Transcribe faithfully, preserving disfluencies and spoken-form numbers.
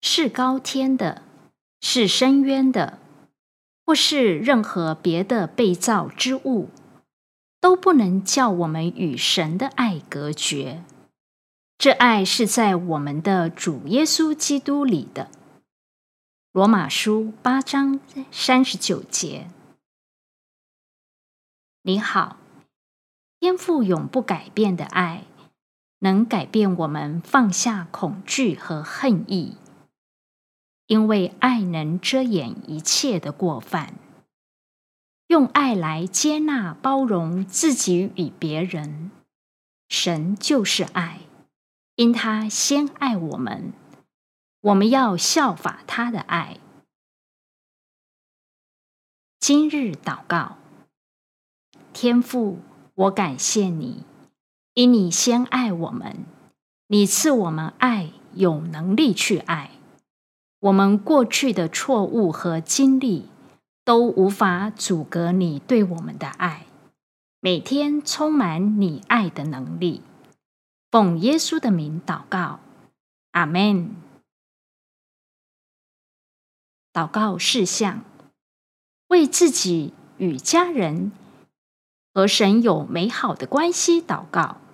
是高天的，是深渊的，或是任何别的被造之物，都不能叫我们与神的爱隔绝。这爱是在我们的主耶稣基督里的。罗马书八章三十九节。你好，天父永不改变的爱，能改变我们放下恐惧和恨意，因为爱能遮掩一切的过犯。用爱来接纳包容自己与别人。神就是爱，因他先爱我们，我们要效法他的爱。今日祷告。天父，我感谢你，因你先爱我们，你赐我们爱，有能力去爱。我们过去的错误和经历都无法阻隔你对我们的爱，每天充满你爱的能力。奉耶稣的名祷告，阿们。祷告事项：为自己与家人和神有美好的关系祷告，